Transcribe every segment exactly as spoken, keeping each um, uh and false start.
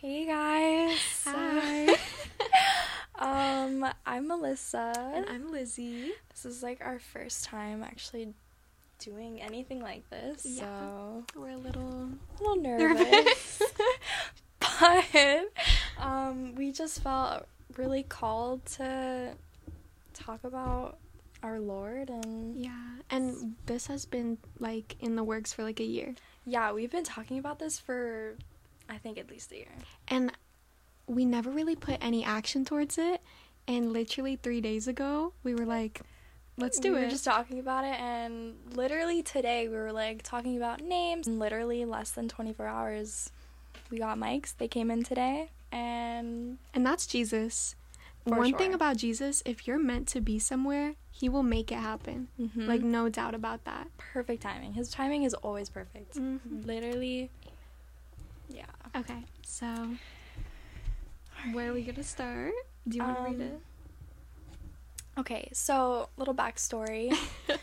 Hey guys. Hi. um, I'm Melissa. And I'm Lizzie. This is like our first time actually doing anything like this, Yeah. so We're a little a little nervous. But um, we just felt really called to talk about our Lord, and yeah. And this has been like in the works for like a year. yeah, we've been talking about this for I think at least a year. And we never really put any action towards it. And literally three days ago, we were like, let's do we it. were just talking about it, and literally today we were like talking about names. And literally less than twenty-four hours, we got mics. They came in today, and And that's Jesus. For One sure. thing about Jesus, if you're meant to be somewhere, he will make it happen. Mhm. Like, no doubt about that. perfect timing. His timing is always perfect. Mhm. Literally, yeah. Okay, so where are we gonna start? Do you want to Um, read it? Okay, so little backstory.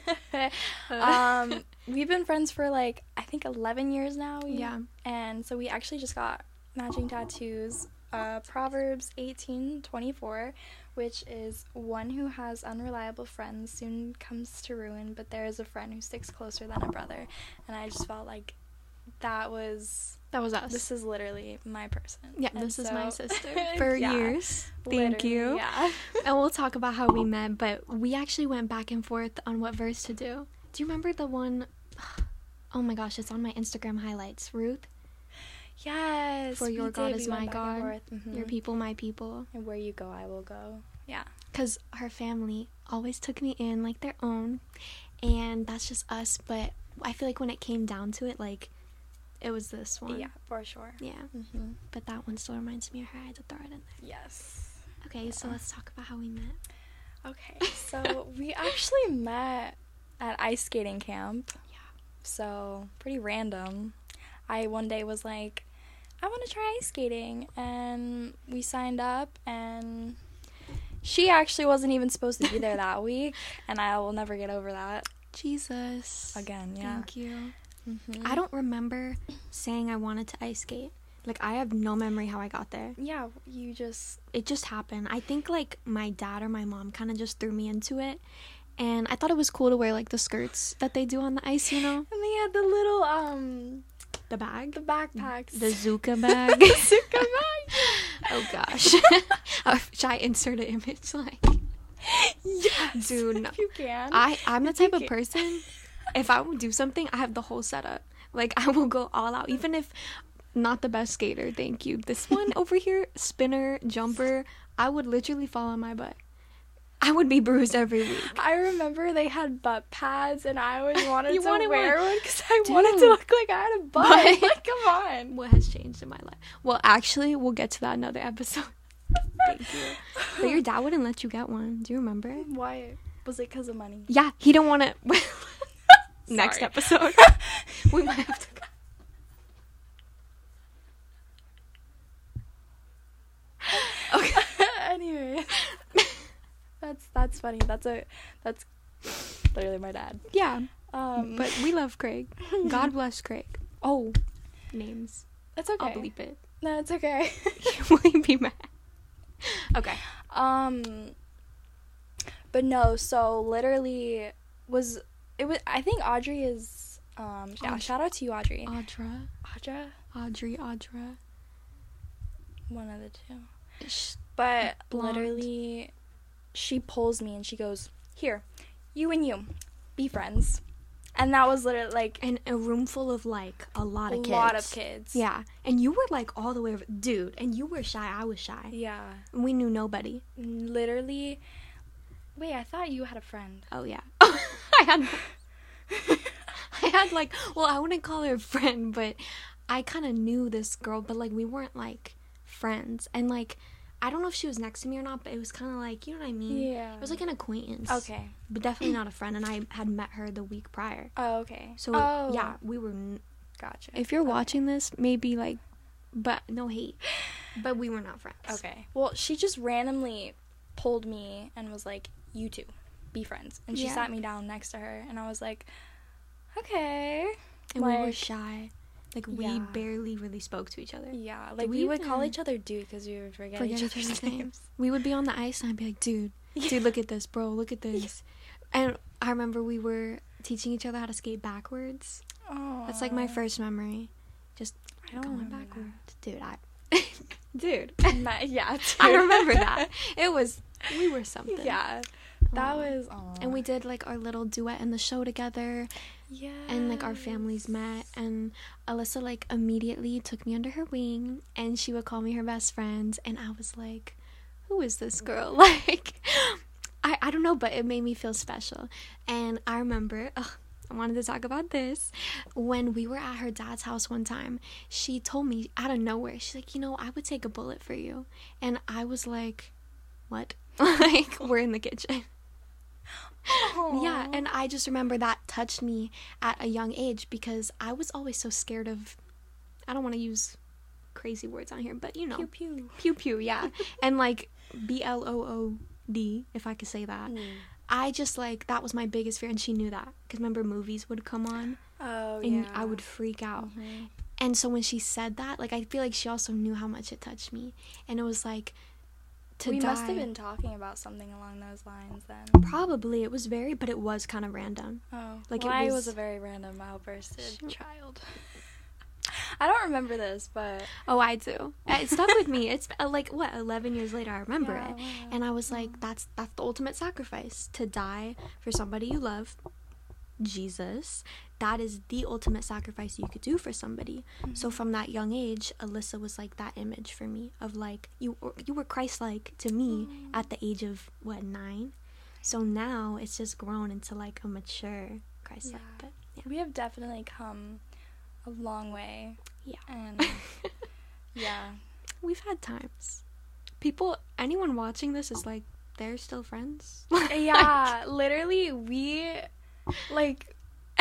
um, we've been friends for like I think eleven years now. We, Yeah. And so we actually just got matching tattoos. Uh, Proverbs eighteen twenty-four, which is one who has unreliable friends soon comes to ruin, but there is a friend who sticks closer than a brother. And I just felt like that was That was us. this is literally my person. Yeah, And this is so- my sister for Yeah, years. Thank literally, you. Yeah. And we'll talk about how we met, but we actually went back and forth on what verse to do. Do you remember the one? Oh my gosh, it's on my Instagram highlights. Ruth, Yes. For we your did. God We is went my back and God, forth. Mhm. your people, my people. And where you go, I will go. Yeah. Because her family always took me in like their own, and that's just us. But I feel like when it came down to it, like, it was this one. Yeah, for sure. Yeah. Mm-hmm. But that one still reminds me of her. I had to throw it in there. Yes. Okay, so Yeah. let's talk about how we met. Okay, so we actually met at ice skating camp. Yeah. So, pretty random. I one day was like, I want to try ice skating. And we signed up, and she actually wasn't even supposed to be there that week. And I will never get over that. Jesus. Again, yeah. Thank you. Mm-hmm. I don't remember saying I wanted to ice skate. Like, I have no memory how I got there. Yeah, you just. It just happened. I think, like, my dad or my mom kind of just threw me into it. And I thought it was cool to wear, like, the skirts that they do on the ice, you know? And they had the little, um. The bag. The backpacks. The Zuka bag. the Zuka bag. Oh, gosh. uh, should I insert an image? Like, Yes. Dude, no. If you can. I, I'm the If you type of can. person, if I will do something, I have the whole setup. Like, I will go all out. Even if not the best skater, thank you. This one over here, spinner, jumper, I would literally fall on my butt. I would be bruised every week. I remember they had butt pads, and I always wanted You to wanted wear one? one because I Dude. wanted to look like I had a butt. But- Like, come on. What has changed in my life? Well, actually, we'll get to that another episode. Thank you. But your dad wouldn't let you get one. Do you remember? Why? Was it because of money? Yeah, he didn't want to. Next Sorry. episode. We might have to go. Okay. Anyway, that's that's funny. That's a that's literally my dad. Yeah, Um, but we love Craig. God bless Craig. Oh, names. it's okay. I'll bleep it. No, it's okay. Will he be mad? Okay. Um, but no. So literally, was it was? I think Audrey is. Um, yeah. Aud- Shout out to you, Audrey. Audra. Audra. Audrey. Audra. One of the two. Sh- But Blonde. literally, she pulls me and she goes, "Here, you and you, be friends." And that was literally like And a room full of like a lot a of kids. lot of kids. Yeah, and you were like all the way over, dude. And you were shy. I was shy. Yeah. And we knew nobody. Literally. Wait, I thought you had a friend. Oh yeah. I had. I had like, well, I wouldn't call her a friend, but I kind of knew this girl, but like we weren't like friends. And like, I don't know if she was next to me or not, but it was kind of like, you know what I mean? Yeah. It was like an acquaintance. Okay. But definitely not a friend. And I had met her the week prior. Oh, okay. So oh, yeah, we were. N- Gotcha. if you're Okay. watching this, maybe like, but no hate. But we were not friends. Okay. Well, she just randomly pulled me and was like, "You two, be friends." And she Yeah. sat me down next to her, and I was like, "Okay." And we were Like- shy. Like, we Yeah. barely really spoke to each other. Yeah, like we we would call even- each other dude because we would forget, Forget each each other's other's names. names. We would be on the ice and I'd be like, dude, dude, look at this, bro, look at this. And I remember we were teaching each other how to skate backwards. Oh, That's like my first memory. Just I don't going remember backwards. Dude, I. Dude. My, yeah, I dude. remember that. It was. We were something. Yeah, that Aw. was. Aw. And we did like our little duet in the show together. Yeah. And like our families met. And Alyssa like immediately took me under her wing. And she would call me her best friend. And I was like, who is this girl? Like, I, I don't know, but it made me feel special. And I remember, ugh, I wanted to talk about this. When we were at her dad's house one time, she told me out of nowhere, she's like, you know, I would take a bullet for you. And I was like, what? Like, we're in the kitchen. Aw. Yeah, and I just remember that touched me at a young age because I was always so scared of, I don't want to use crazy words on here, but you know. Pew pew. Pew pew, yeah. And like B L O O D, if I could say that. Mm. I just like, that was my biggest fear, and she knew that. Because remember, movies would come on, Oh and yeah. I would freak out. Mhm. And so when she said that, like, I feel like she also knew how much it touched me. And it was like, to we die. must have been talking about something along those lines then. Probably, it was very, but it was kind of random. Oh, Like, well, it I was- was a very random, outbursted Shoot. child. I don't remember this, but Oh, I do. It stuck with me. It's uh, like, what, eleven years later, I remember Yeah, it. wow. And I was like, that's that's the ultimate sacrifice. To die for somebody you love, Jesus, that is the ultimate sacrifice you could do for somebody. So from that young age, Alyssa was like that image for me of like, you, you were Christ-like to me at the age of, what, nine? So now it's just grown into like a mature Christ-like. Yeah. But yeah. we have definitely come a long way. Yeah. And yeah. We've had times. People, anyone watching this is like, they're still friends? Yeah, literally, we, like,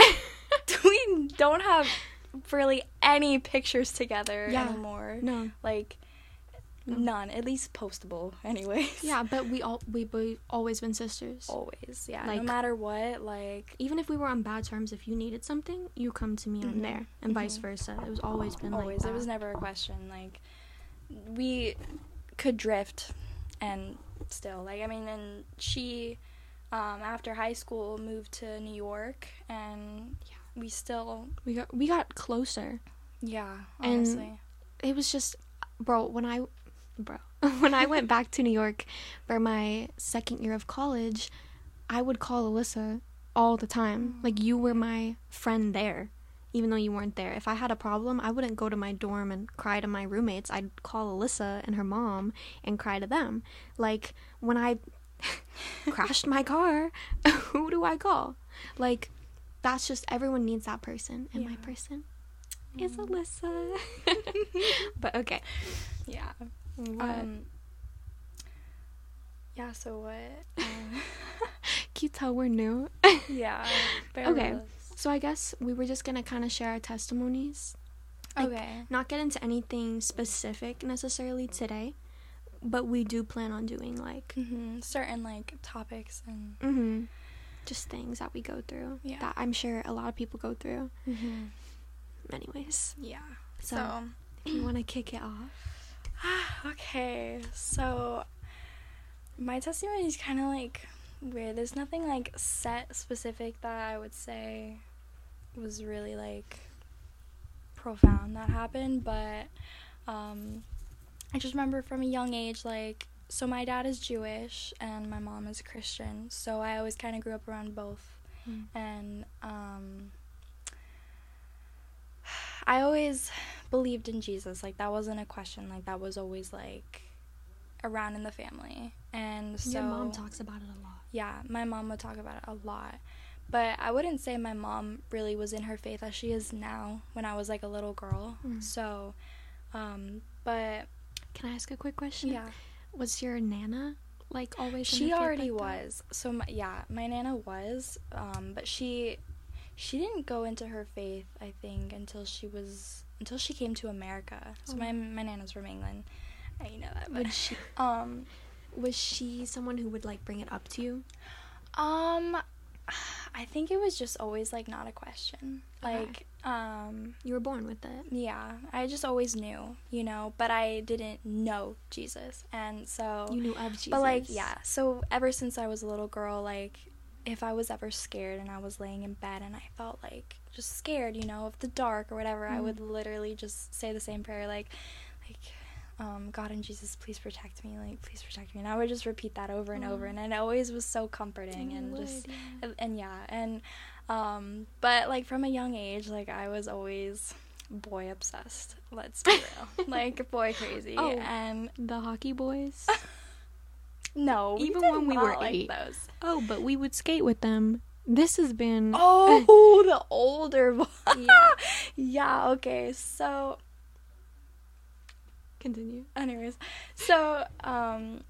we don't have really any pictures together Yeah. anymore. No. Like, No. none. At least postable, anyways. Yeah, but we all we we always been sisters. Always, yeah. Like- no matter what, like, Even if we were on bad terms, if you needed something, you come to me. I'm Mhm. there, and vice Mhm. versa. It was always been always. like It was that. never a question. Like, we could drift and still, like, I mean, and she, um, after high school, moved to New York, and Yeah. we still, We got we got closer. yeah, And- honestly. It was just, bro. When I, bro, when I went back to New York for my second year of college, I would call Alyssa all the time. Like, you were my friend there, even though you weren't there. If I had a problem, I wouldn't go to my dorm and cry to my roommates. I'd call Alyssa and her mom and cry to them. Like, when I crashed my car, who do I call? Like, that's just, everyone needs that person, and my Yeah. person is Mm. Alyssa. But okay. Yeah. What? Um, yeah, so what? Um, Can you tell we're new? yeah. bear Okay. with us. So I guess we were just gonna kind of share our testimonies. Like, Okay. Not get into anything specific necessarily today, but we do plan on doing like, Mm-hmm. Certain, like, topics and... mm-hmm, just things that we go through Yeah. that I'm sure a lot of people go through. Mm-hmm. Anyways, Yeah. So- So... if you want to kick it off. Okay, so my testimony is kind of like weird. There's nothing like set specific that I would say was really like profound that happened, but um, I just remember from a young age, like, so my dad is Jewish and my mom is Christian, so I always kind of grew up around both, Mm. and um, I always believed in Jesus. Like, that wasn't a question. Like, that was always like around in the family. And so Your mom talks about it a lot. yeah, my mom would talk about it a lot. But I wouldn't say my mom really was in her faith as she is now when I was like a little girl. Mm. So um but Can I ask a quick question? yeah, Was your nana like always? in she her faith already like that? was. So my, yeah, my nana was um but she she didn't go into her faith, I think, until she was until she came to America. So Oh. my my nana's from England. Uh, You know that. But Would she? um Was she someone who would like bring it up to you? Um, I think it was just always like not a question. Like, Okay. um, You were born with it. yeah, I just always knew, you know, but I didn't know Jesus. And so, You knew of Jesus. but like, yeah, so ever since I was a little girl, like, if I was ever scared and I was laying in bed and I felt like just scared, you know, of the dark or whatever, mm. I would literally just say the same prayer, like, like, um, God and Jesus, please protect me, like, please protect me. And I would just repeat that over and mm. over, and it always was so comforting. And would, just, yeah. And, and yeah, and, um, but, like, from a young age, like, I was always boy obsessed, let's be real, like, boy crazy. Oh, and the hockey boys? No, we even did when we not were like eight. Those. Oh, but we would skate with them. This has been... Oh, the older boy. Yeah. Yeah, okay, so... Continue. Anyways, so, um...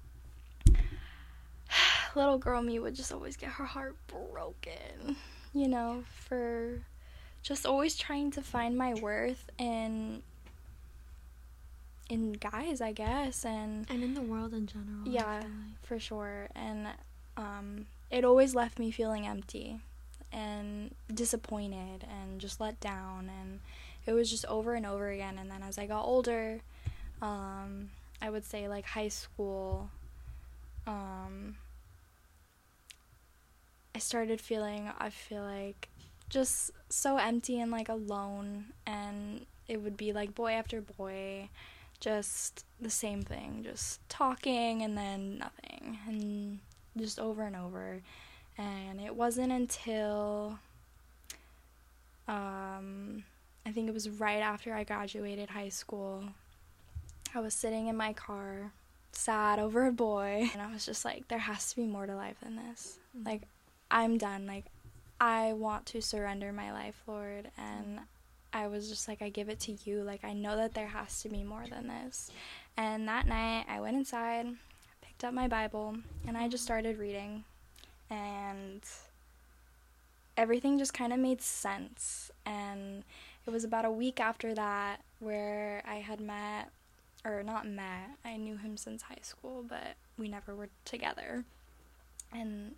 little girl me would just always get her heart broken, you know, for just always trying to find my worth in... in guys, I guess, and... And in the world in general. Yeah, like. For sure, and, um... it always left me feeling empty and disappointed and just let down, and it was just over and over again. And then as I got older, um, I would say like high school, um, I started feeling, I feel like, just so empty and like alone, and it would be like boy after boy, just the same thing, just talking and then nothing, and just over and over. And it wasn't until um I think it was right after I graduated high school, I was sitting in my car sad over a boy, and I was just like, there has to be more to life than this. Mm-hmm. Like, I'm done. Like, I want to surrender my life, Lord. And I was just like, I give it to you. Like, I know that there has to be more than this. And that night I went inside, picked up my Bible, and I just started reading, and everything just kind of made sense. And it was about a week after that where I had met, or not met, I knew him since high school, but we never were together. And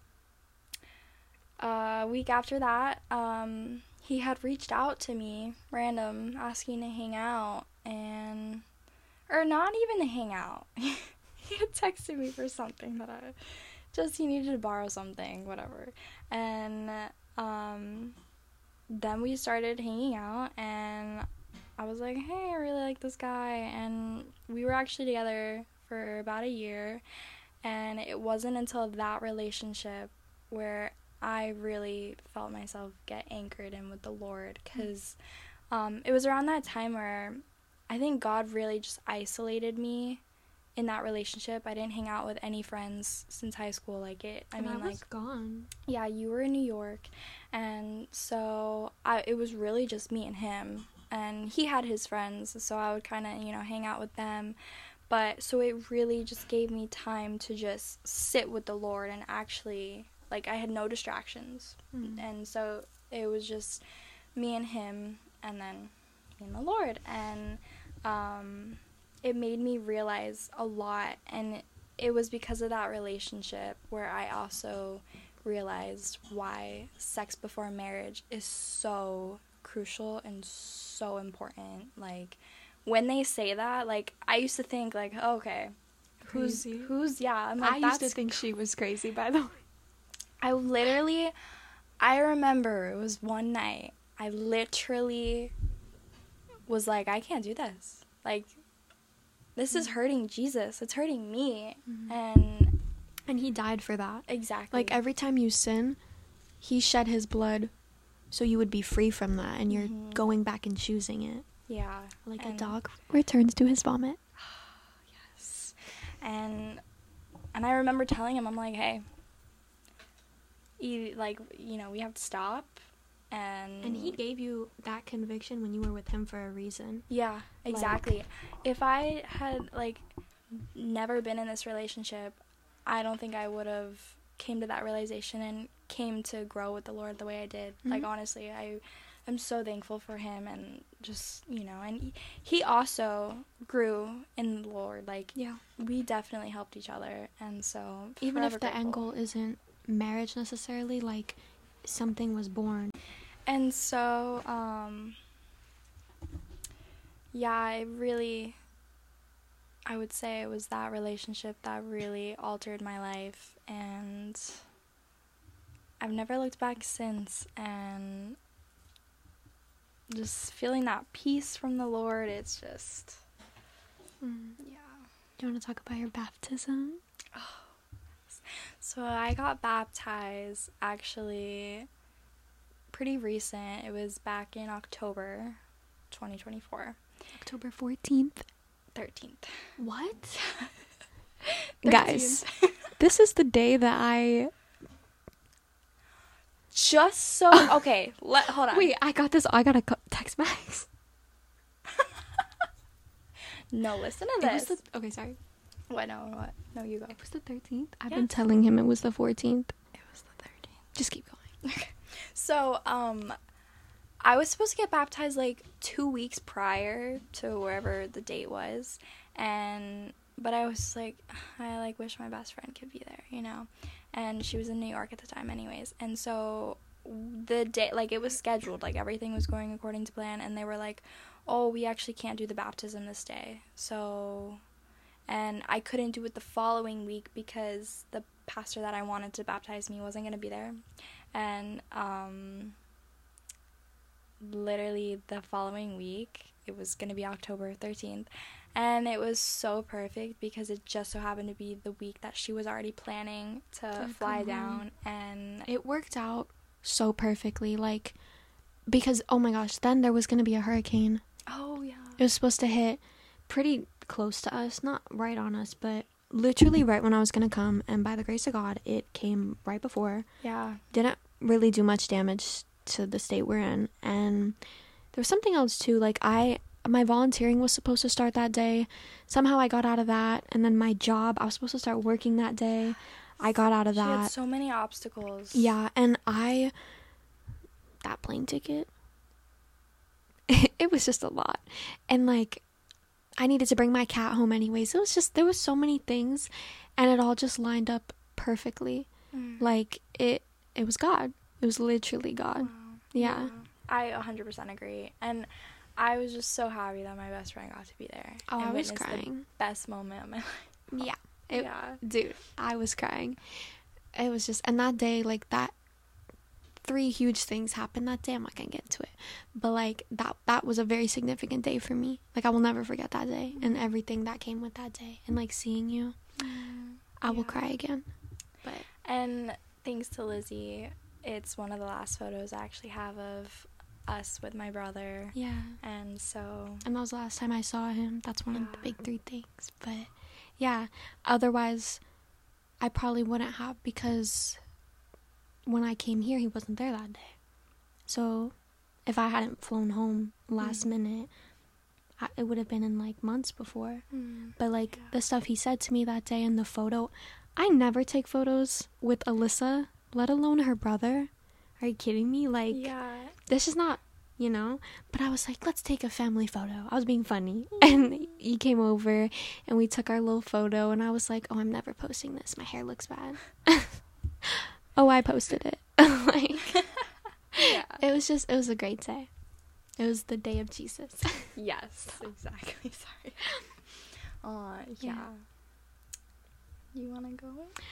a week after that, um, he had reached out to me, random, asking to hang out, and, or not even to hang out. He had texted me for something that I, just he needed to borrow something, whatever. And, um, then we started hanging out, and I was like, hey, I really like this guy, and we were actually together for about a year, and it wasn't until that relationship where I really felt myself get anchored in with the Lord, because um, it was around that time where I think God really just isolated me in that relationship. I didn't hang out with any friends since high school. Like it, I and mean, I was like gone. Yeah, you were in New York, and so I, it was really just me and him. And he had his friends, so I would kind of, you know, hang out with them. But so it really just gave me time to just sit with the Lord and actually, like, I had no distractions. Mm. And so it was just me and him, and then me and the Lord. And um, it made me realize a lot. And it was because of that relationship where I also realized why sex before marriage is so crucial and so important. Like, when they say that, like, I used to think, like, oh, okay, who's crazy. who's yeah I'm like, I used to think she was crazy, by the way. I literally I remember it was one night I literally was like, I can't do this. Like, this is hurting Jesus, it's hurting me. Mm-hmm. and and he died for that. Exactly. Like, every time you sin, he shed his blood so you would be free from that, and you're mm-hmm. going back and choosing it. Yeah. Like a dog returns to his vomit. Yes. And and I remember telling him, I'm like, hey, you, like, you know, we have to stop. And and he gave you that conviction when you were with him for a reason. Yeah, exactly. Like, if I had, like, never been in this relationship, I don't think I would have came to that realization and came to grow with the Lord the way I did. Mm-hmm. Like, honestly, I am so thankful for him, and just, you know, and he, he also grew in the Lord. Like, yeah, we definitely helped each other, and so even if the grateful. end goal isn't marriage necessarily, like something was born. And so, um, yeah, it really, I would say it was that relationship that really altered my life, and I've never looked back since, and just feeling that peace from the Lord, it's just, Mm. yeah. Do you want to talk about your baptism? So I got baptized actually pretty recent. It was back in October twenty twenty-four. October fourteenth. thirteenth. What? Guys, this is the day that I... Just so... Okay, let hold on. Wait, I got this. I got a co- text Max. No, listen to It this. was the... Okay, sorry. What? No, what? No, you go. It was the thirteenth. I've Yes. been telling him it was the fourteenth. It was the thirteenth. Just keep going. Okay. So, um, I was supposed to get baptized like two weeks prior to wherever the date was, and but I was like, I like wish my best friend could be there, you know, and she was in New York at the time, anyways, and so the day, like it was scheduled, like everything was going according to plan, and they were like, oh, we actually can't do the baptism this day, so. And I couldn't do it the following week because the pastor that I wanted to baptize me wasn't going to be there. And um, literally the following week, it was going to be October thirteenth. And it was so perfect because it just so happened to be the week that she was already planning to, To fly come down. home. And It worked out so perfectly. Like, because, oh my gosh, then there was going to be a hurricane. oh, yeah. It was supposed to hit pretty close to us, not right on us, but literally right when I was gonna come, and by the grace of God, it came right before. Yeah. Didn't really do much damage to the state we're in, and there was something else too, like I, my volunteering was supposed to start that day. Somehow I got out of that, and then my job, I was supposed to start working that day. I got out of She had that. so many obstacles. Yeah, and I, that plane ticket, it was just a lot, and like, I needed to bring my cat home anyways. It was just, there was so many things, and it all just lined up perfectly. Mm. Like, it it was God. It was literally God. Wow. Yeah. I one hundred percent agree. And I was just so happy that my best friend got to be there. Oh, and I was witness the crying. best moment of my life. Yeah. It, yeah. Dude, I was crying. It was just, and that day, like, that, three huge things happened that day. I'm not gonna get into it, but like that that was a very significant day for me. Like, I will never forget that day and everything that came with that day, and like seeing you, Mm, I will yeah. cry again. But And thanks to Lizzie, it's one of the last photos I actually have of us with my brother. yeah, And so, and that was the last time I saw him. That's one of the Yeah. big three things. But yeah, otherwise I probably wouldn't have, because when I came here he wasn't there that day. So if I hadn't flown home last Mm. minute, I, it would have been in like months before. mm, But like Yeah. the stuff he said to me that day in the photo, I never take photos with Alyssa, let alone her brother. Are you kidding me? Like, yeah. this is not, you know. But I was like, let's take a family photo. I was being funny. And he came over and we took our little photo, and I was like, oh, I'm never posting this. My hair looks bad. Oh, I posted it. Like, Yeah. it was just, it was a great day. It was the day of Jesus. Yes, exactly. Sorry. Uh, yeah. Yeah. You want to go?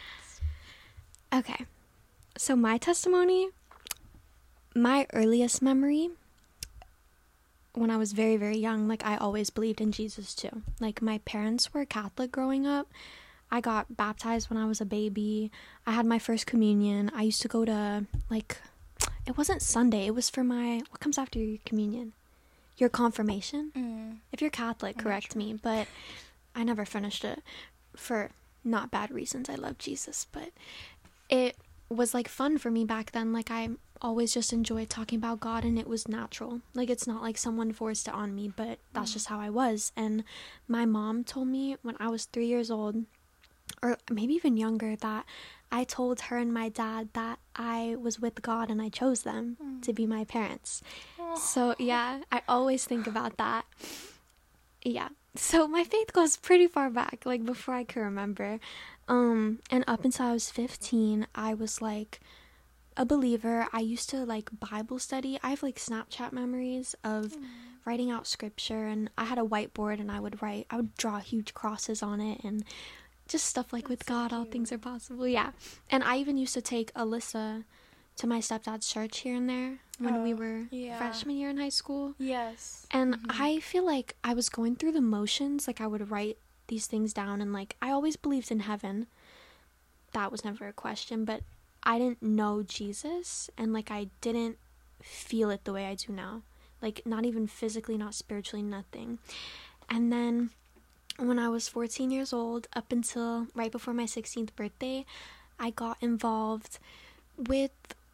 Okay. So my testimony, my earliest memory, when I was very, very young, like, I always believed in Jesus too. Like, my parents were Catholic growing up. I got baptized when I was a baby. I had my first communion. I used to go to, like, it wasn't Sunday. It was for my, what comes after your communion? Your confirmation? Mm. If you're Catholic, I'm not correct sure. me. But I never finished it for not bad reasons. I love Jesus. But it was, like, fun for me back then. Like, I always just enjoyed talking about God, and it was natural. Like, it's not like someone forced it on me, but that's Mm. just how I was. And my mom told me when I was three years old, or maybe even younger, that I told her and my dad that I was with God and I chose them Mm. to be my parents. So yeah, I always think about that. Yeah, so my faith goes pretty far back, like before I can remember. Um, and up until I was fifteen, I was like a believer. I used to like Bible study. I have like Snapchat memories of mm. writing out scripture, and I had a whiteboard and I would write, I would draw huge crosses on it and just stuff like, That's with God, so all things are possible. Yeah. And I even used to take Alyssa to my stepdad's church here and there when oh, we were yeah. freshman year in high school. Yes. And mm-hmm. I feel like I was going through the motions. Like I would write these things down, and like I always believed in heaven. That was never a question, but I didn't know Jesus, and like I didn't feel it the way I do now. Like not even physically, not spiritually, nothing. And then when I was fourteen years old, up until right before my sixteenth birthday, I got involved with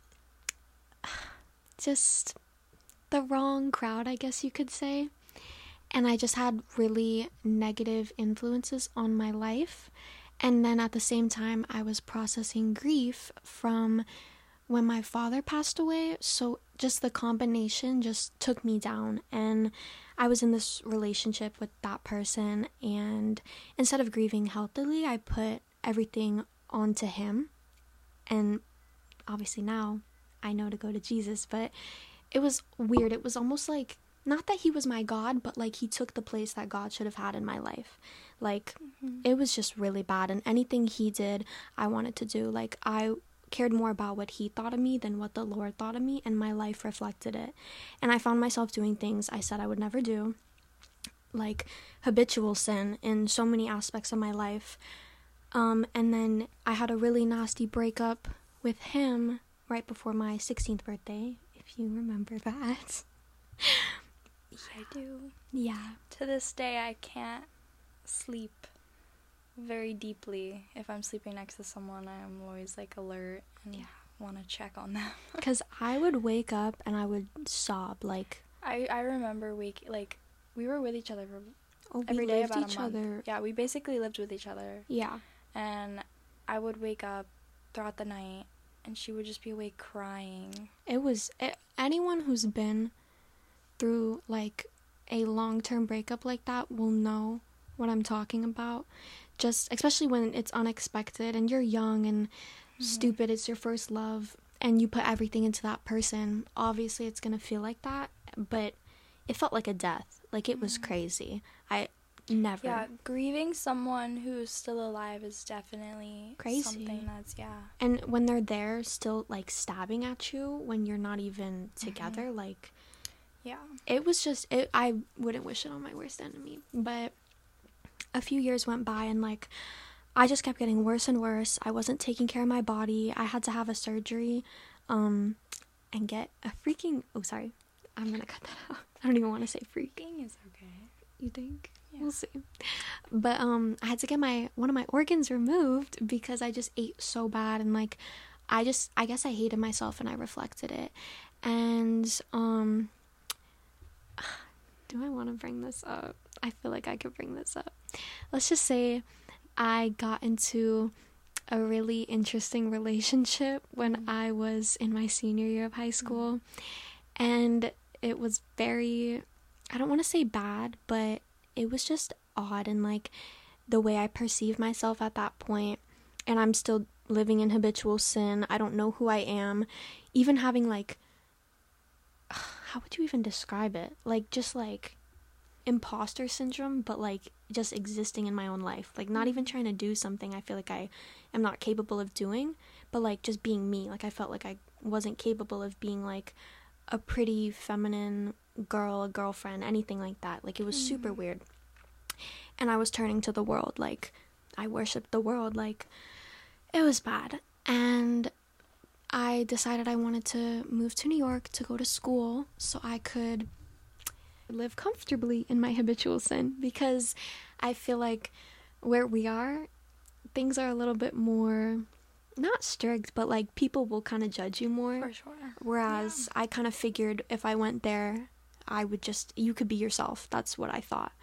just the wrong crowd, I guess you could say. And I just had really negative influences on my life. And then at the same time, I was processing grief from when my father passed away. So just the combination just took me down. And I was in this relationship with that person. And instead of grieving healthily, I put everything onto him. And obviously now I know to go to Jesus. But it was weird. It was almost like, not that he was my God, but like he took the place that God should have had in my life. Like mm-hmm. it was just really bad, and anything he did I wanted to do. Like I cared more about what he thought of me than what the Lord thought of me, and my life reflected it. And I found myself doing things I said I would never do, like habitual sin in so many aspects of my life. Um and then I had a really nasty breakup with him right before my sixteenth birthday, if you remember that. I do. Yeah. To this day, I can't sleep very deeply. If I'm sleeping next to someone, I'm always like alert and yeah. want to check on them. Because I would wake up and I would sob. Like I, I remember wake like we were with each other for oh, every we day lived about each a month. Other. Yeah, we basically lived with each other. Yeah. And I would wake up throughout the night, and she would just be awake crying. It was it, anyone who's been through like a long-term breakup like that will know what I'm talking about. Just especially when it's unexpected and you're young and mm-hmm. stupid, it's your first love and you put everything into that person. Obviously it's gonna feel like that, but it felt like a death. Like it mm-hmm. was crazy. I never yeah grieving someone who's still alive is definitely crazy. Something that's yeah and when they're there still like stabbing at you when you're not even together, mm-hmm. like yeah, it was just, it, I wouldn't wish it on my worst enemy. But a few years went by and like, I just kept getting worse and worse. I wasn't taking care of my body. I had to have a surgery, um, and get a freaking, oh, sorry. I'm gonna cut that out. I don't even want to say freaking. Is okay. You think? Yeah. We'll see. But, um, I had to get my, one of my organs removed because I just ate so bad. And like, I just, I guess I hated myself and I reflected it. And, um... do I want to bring this up? I feel like I could bring this up. Let's just say I got into a really interesting relationship when mm-hmm. I was in my senior year of high school. Mm-hmm. And it was very, I don't want to say bad, but it was just odd. And like the way I perceived myself at that point, and I'm still living in habitual sin. I don't know who I am. Even having like, how would you even describe it? Like, just, like, imposter syndrome, but, like, just existing in my own life. Like, not even trying to do something I feel like I am not capable of doing, but, like, just being me. Like, I felt like I wasn't capable of being, like, a pretty feminine girl, a girlfriend, anything like that. Like, it was mm. super weird. And I was turning to the world. Like, I worshipped the world. Like, it was bad. And I decided I wanted to move to New York to go to school so I could live comfortably in my habitual sin, because I feel like where we are, things are a little bit more, not strict, but like people will kind of judge you more. For sure. Whereas yeah. I kind of figured if I went there, I would just, you could be yourself. That's what I thought.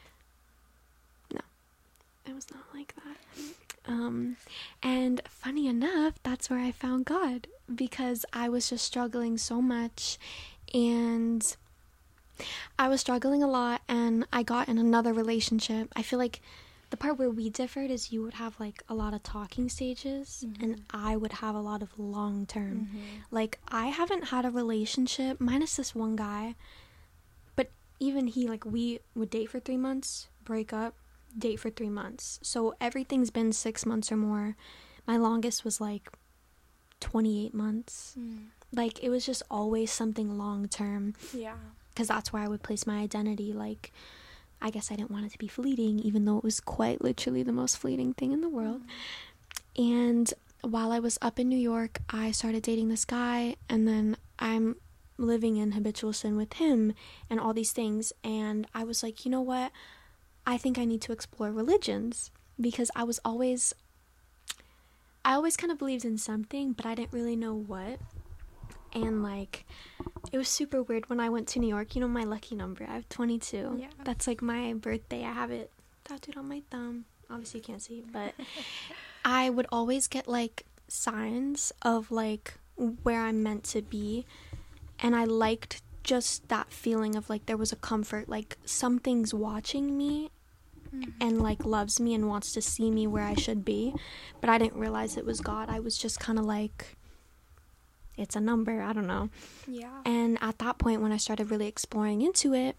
No, it was not like that. Um, and funny enough, that's where I found God, because I was just struggling so much, and I was struggling a lot, and I got in another relationship. I feel like the part where we differed is you would have like a lot of talking stages, mm-hmm. and I would have a lot of long term. Mm-hmm. Like, I haven't had a relationship minus this one guy, but even he, like, we would date for three months, break up, date for three months. So everything's been six months or more. My longest was like twenty-eight months. Mm. Like, it was just always something long term. Yeah. Because that's where I would place my identity. Like, I guess I didn't want it to be fleeting, even though it was quite literally the most fleeting thing in the world. Mm. And while I was up in New York, I started dating this guy, and then I'm living in habitual sin with him and all these things. And I was like, you know what? I think I need to explore religions, because I was always, I always kind of believed in something, but I didn't really know what. And like, it was super weird when I went to New York. You know my lucky number, I have twenty-two. Yeah. That's like my birthday. I have it tattooed on my thumb. Obviously you can't see, but I would always get like signs of like where I'm meant to be, and I liked just that feeling of like there was a comfort, like something's watching me, mm-hmm. and like loves me and wants to see me where I should be. But I didn't realize it was God. I was just kind of like, it's a number, I don't know. Yeah. And at that point, when I started really exploring into it,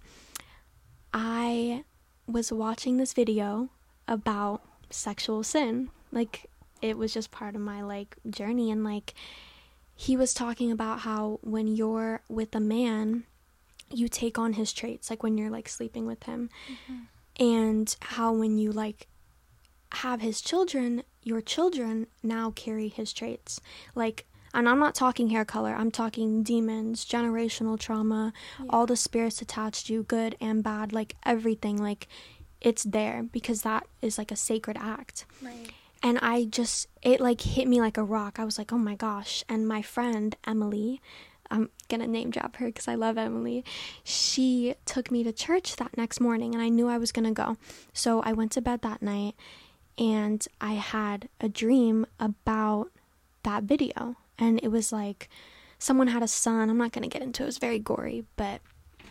I was watching this video about sexual sin. Like, it was just part of my like journey. And like, he was talking about how when you're with a man, you take on his traits, like when you're like sleeping with him. Mm-hmm. And how when you like have his children, your children now carry his traits. Like, and I'm not talking hair color, I'm talking demons, generational trauma, yeah. all the spirits attached to you, good and bad, like everything, like it's there, because that is like a sacred act. Right. And I just, it like hit me like a rock. I was like, oh my gosh. And my friend, Emily, I'm gonna name drop her because I love Emily. She took me to church that next morning, and I knew I was gonna go. So I went to bed that night, and I had a dream about that video. And it was like someone had a son. I'm not going to get into it. It was very gory, but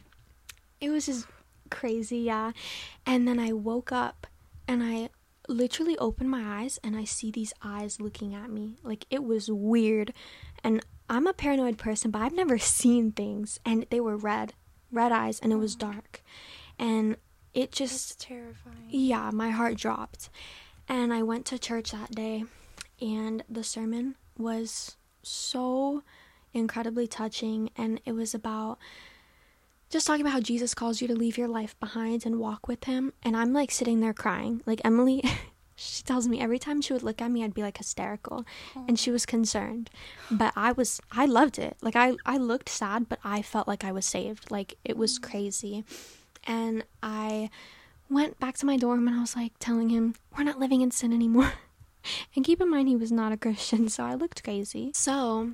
it was just crazy, yeah. And then I woke up, and I literally opened my eyes, and I see these eyes looking at me. Like, it was weird. And I'm a paranoid person, but I've never seen things. And they were red, red eyes, and it was dark. And it just... That's terrifying. Yeah, my heart dropped. And I went to church that day, and the sermon was so incredibly touching, and it was about just talking about how Jesus calls you to leave your life behind and walk with him. And I'm like sitting there crying. Like, Emily, she tells me every time she would look at me, I'd be like hysterical. Aww. And she was concerned, but I was I loved it. Like, I I looked sad, but I felt like I was saved. Like, it was crazy. And I went back to my dorm, and I was like telling him, we're not living in sin anymore. And keep in mind, he was not a Christian, so I looked crazy. So,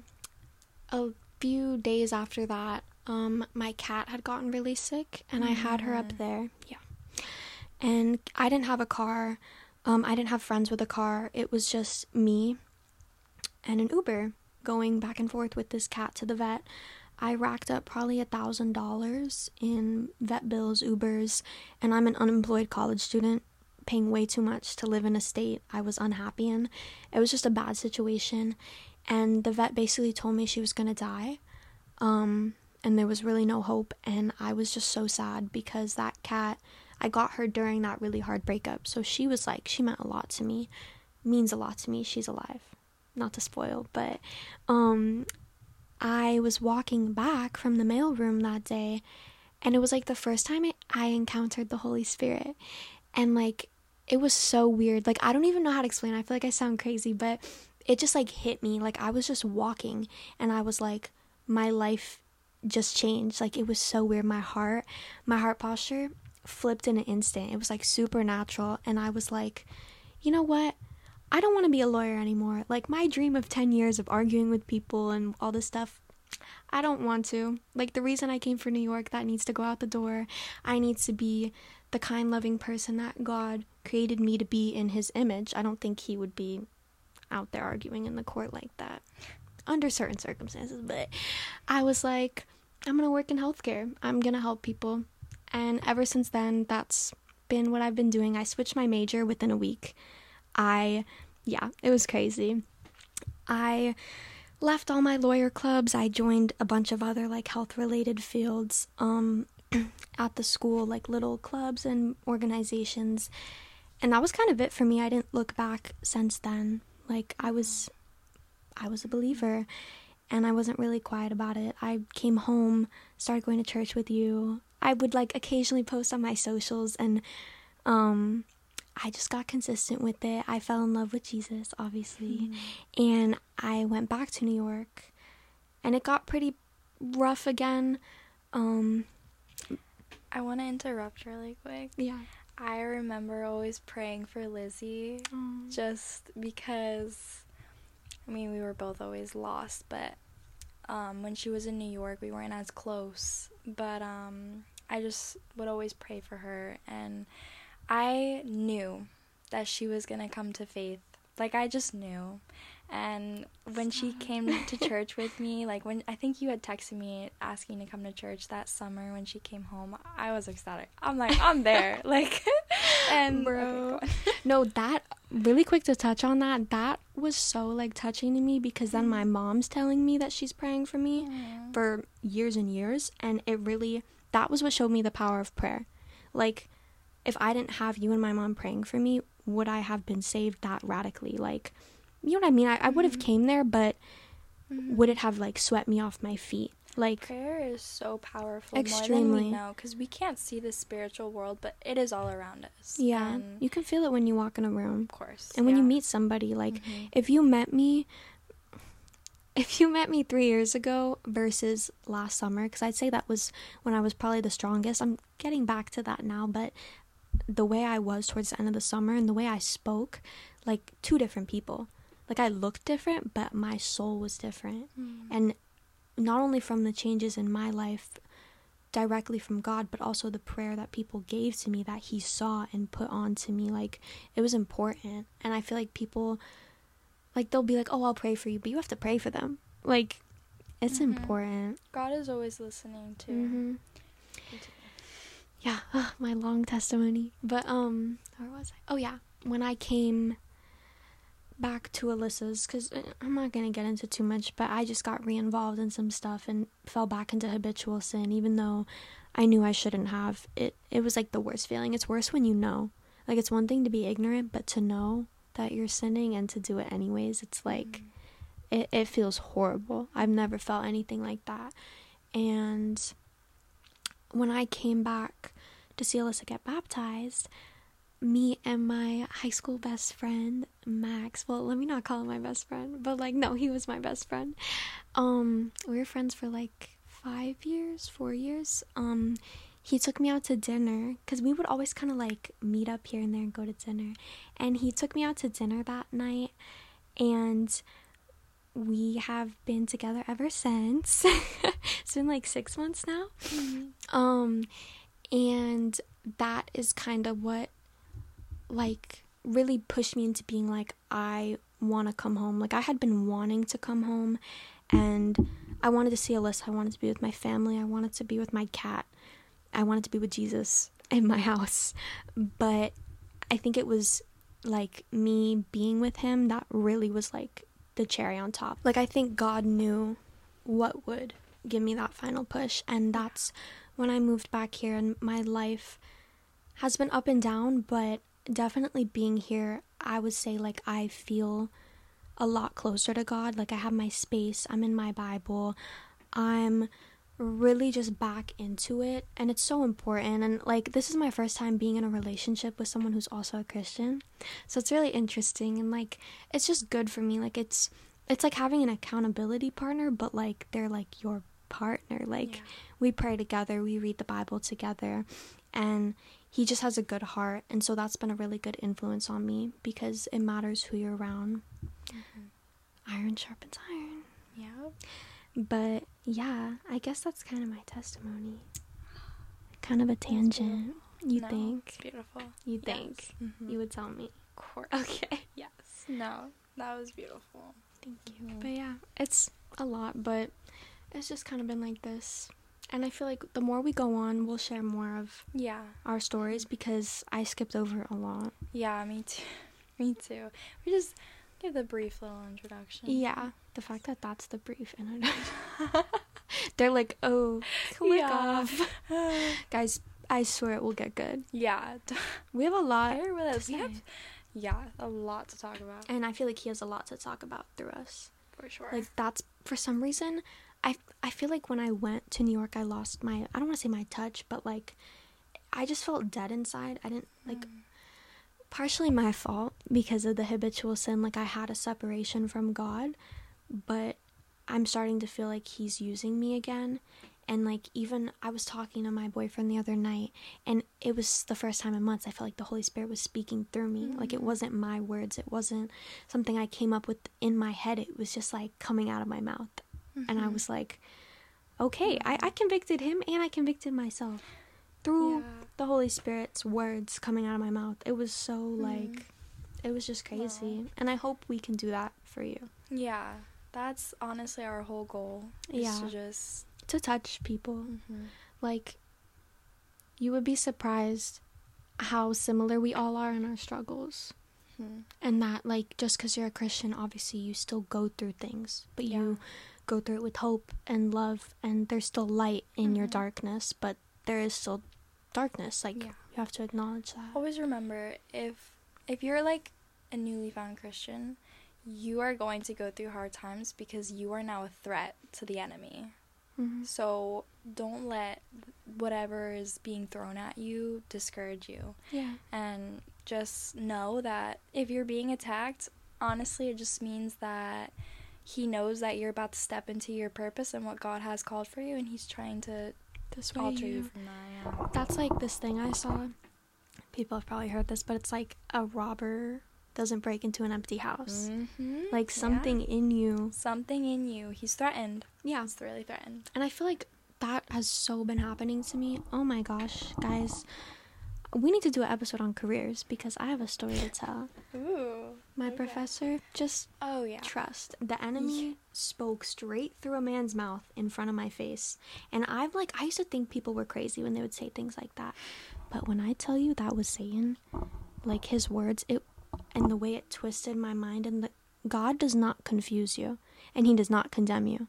a few days after that, um, my cat had gotten really sick, and I had her up there. Yeah. And I didn't have a car. Um, I didn't have friends with a car. It was just me and an Uber going back and forth with this cat to the vet. I racked up probably a thousand dollars in vet bills, Ubers, and I'm an unemployed college student, paying way too much to live in a state I was unhappy in. It was just a bad situation, and the vet basically told me she was gonna die, um, and there was really no hope. And I was just so sad, because that cat, I got her during that really hard breakup, so she was like, she meant a lot to me, means a lot to me. She's alive, not to spoil, but um, I was walking back from the mailroom that day, and it was like the first time I encountered the Holy Spirit, and like, it was so weird. Like, I don't even know how to explain it. I feel like I sound crazy, but it just like hit me. Like, I was just walking, and I was like, my life just changed. Like, it was so weird. My heart, my heart posture flipped in an instant. It was like supernatural. And I was like, you know what? I don't want to be a lawyer anymore. Like, my dream of ten years of arguing with people and all this stuff, I don't want to. Like, the reason I came for New York, that needs to go out the door. I need to be the kind, loving person that God created me to be in his image. I don't think he would be out there arguing in the court like that under certain circumstances. But I was like, I'm gonna work in healthcare. I'm gonna help people. And ever since then, that's been what I've been doing. I switched my major within a week. I, yeah, it was crazy. I left all my lawyer clubs. I joined a bunch of other, like, health-related fields um, at the school, like, little clubs and organizations. And that was kind of it for me. I didn't look back since then. Like, I was, I was a believer, and I wasn't really quiet about it. I came home, started going to church with you. I would, like, occasionally post on my socials, and um, I just got consistent with it. I fell in love with Jesus, obviously, mm-hmm. and I went back to New York, and it got pretty rough again. Um, I want to interrupt really quick. Yeah. I remember always praying for Lizzie, mm. just because, I mean, we were both always lost, but um, when she was in New York, we weren't as close, but um, I just would always pray for her, and I knew that she was going to come to faith. Like, I just knew. And when she came to church with me, like, when I think you had texted me asking to come to church that summer when she came home, I was ecstatic. I'm like, I'm there. Like, and bro. Okay, no, that, really quick to touch on that, that was so, like, touching to me, because then my mom's telling me that she's praying for me mm. for years and years, and it really, that was what showed me the power of prayer. Like, if I didn't have you and my mom praying for me, would I have been saved that radically? Like, you know what I mean? I, I would have mm-hmm. came there, but mm-hmm. would it have, like, swept me off my feet? Like, prayer is so powerful, extremely. More than we know, because we can't see the spiritual world, but it is all around us. Yeah, and you can feel it when you walk in a room. Of course. And when yeah. you meet somebody, like, mm-hmm. if you met me, if you met me three years ago versus last summer, because I'd say that was when I was probably the strongest. I'm getting back to that now, but the way I was towards the end of the summer and the way I spoke, like, two different people. Like, I looked different, but my soul was different. Mm. And not only from the changes in my life directly from God, but also the prayer that people gave to me that he saw and put on to me. Like, it was important. And I feel like people, like, they'll be like, oh, I'll pray for you, but you have to pray for them. Like, it's mm-hmm. important. God is always listening, too. Mm-hmm. Yeah, ugh, my long testimony. But, um, where was I? Oh, yeah. When I came back to Alyssa's, because I'm not going to get into too much, but I just got re-involved in some stuff and fell back into habitual sin, even though I knew I shouldn't have. It it was, like, the worst feeling. It's worse when you know. Like, it's one thing to be ignorant, but to know that you're sinning and to do it anyways, it's like, mm. it, it feels horrible. I've never felt anything like that. And when I came back to see Alyssa get baptized, me and my high school best friend, Max, well, let me not call him my best friend, but, like, no, he was my best friend. Um, we were friends for, like, five years, four years. Um, he took me out to dinner, because we would always kind of, like, meet up here and there and go to dinner. And he took me out to dinner that night, and we have been together ever since. It's been, like, six months now. Mm-hmm. Um, and that is kind of what, like, really pushed me into being like, I want to come home. Like, I had been wanting to come home, and I wanted to see Alyssa. I wanted to be with my family. I wanted to be with my cat. I wanted to be with Jesus in my house. But I think it was, like, me being with him that really was, like, the cherry on top. Like, I think God knew what would give me that final push, and that's when I moved back here, and my life has been up and down, but definitely being here, I would say, like, I feel a lot closer to God. Like, I have my space, I'm in my Bible, I'm really just back into it, and it's so important. And, like, this is my first time being in a relationship with someone who's also a Christian, so it's really interesting, and, like, it's just good for me. Like, it's it's like having an accountability partner, but, like, they're, like, your partner. Like, yeah. We pray together, we read the Bible together, and he just has a good heart, and so that's been a really good influence on me, because it matters who you're around. Mm-hmm. Iron sharpens iron. Yeah. But yeah, I guess that's kind of my testimony. Kind of a tangent. You no, think? It's beautiful. You yes. think? Mm-hmm. You would tell me. Of course. Okay. Yes. No, that was beautiful. Thank you. Mm-hmm. But yeah, it's a lot, but it's just kind of been like this And I feel like the more we go on, we'll share more of Yeah. our stories because I skipped over a lot. Yeah, me too. Me too. We just give the brief little introduction. Yeah, the fact that that's the brief introduction. They're like, oh, click Yeah. off. Guys, I swear it will get good. Yeah. We have a lot Bear with to us. We say. have, yeah, a lot to talk about. And I feel like he has a lot to talk about through us. For sure. Like, that's, for some reason, I, I feel like when I went to New York, I lost my, I don't want to say my touch, but, like, I just felt dead inside. I didn't, like, Mm. partially my fault because of the habitual sin. Like, I had a separation from God, but I'm starting to feel like he's using me again. And, like, even I was talking to my boyfriend the other night, and it was the first time in months I felt like the Holy Spirit was speaking through me. Mm. Like, it wasn't my words. It wasn't something I came up with in my head. It was just, like, coming out of my mouth. Mm-hmm. And I was like, okay, I, I convicted him and I convicted myself through Yeah. the Holy Spirit's words coming out of my mouth. It was so, like, it was just crazy. Wow. And I hope we can do that for you. Yeah. That's honestly our whole goal. Is Yeah. to just. To touch people. Mm-hmm. Like, you would be surprised how similar we all are in our struggles. Mm-hmm. And that, like, just because you're a Christian, obviously you still go through things. But Yeah. you go through it with hope and love. And there's still light in your Mhm. darkness. But there is still darkness. Like, Yeah. you have to acknowledge that. Always remember, if if you're like a newly found Christian, you are going to go through hard times because you are now a threat to the enemy. Mhm. So don't let whatever is being thrown at you discourage you. Yeah. And just know that if you're being attacked, honestly, it just means that he knows that you're about to step into your purpose and what God has called for you, and he's trying to This way alter you you... from that. Yeah. That's like this thing I saw. People have probably heard this, but it's like a robber doesn't break into an empty house. Mm-hmm. Like, something Yeah. in you. Something in you. He's threatened. Yeah. He's really threatened. And I feel like that has so been happening to me. Oh my gosh, guys. We need to do an episode on careers because I have a story to tell. Ooh. My Okay. professor, just Oh, yeah. trust. The enemy spoke straight through a man's mouth in front of my face. And I'm like, I used to think people were crazy when they would say things like that. But when I tell you that was Satan, like, his words, it and the way it twisted my mind, and the, God does not confuse you, and he does not condemn you.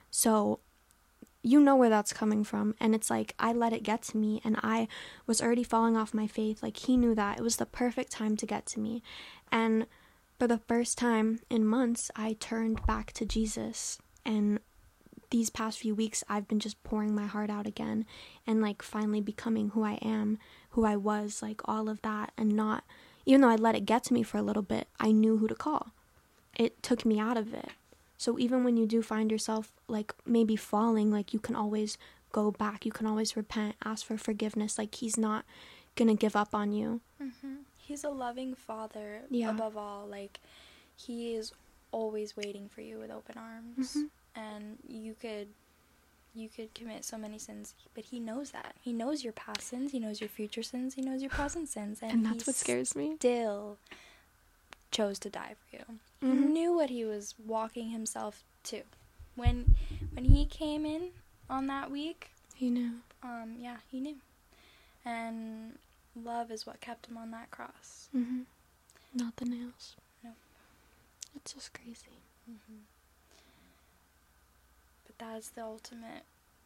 So you know where that's coming from, and it's like, I let it get to me, and I was already falling off my faith. Like, he knew that. It was the perfect time to get to me. And for the first time in months, I turned back to Jesus, and these past few weeks, I've been just pouring my heart out again, and, like, finally becoming who I am, who I was, like, all of that, and not, even though I let it get to me for a little bit, I knew who to call. It took me out of it. So even when you do find yourself, like, maybe falling, like, you can always go back. You can always repent, ask for forgiveness. Like, he's not gonna give up on you. Mm-hmm. He's a loving father, Yeah. above all. Like, he is always waiting for you with open arms. Mhm. And you could you could commit so many sins, but he knows that. He knows your past sins, he knows your future sins, he knows your present sins. And, And that's he what scares me. still chose to die for you. He Mhm. knew what he was walking himself to. When when he came in on that week, He knew. um, yeah, he knew. And love is what kept him on that cross. Mm-hmm. Not the nails. Nope. It's just crazy. Mm-hmm. But that is the ultimate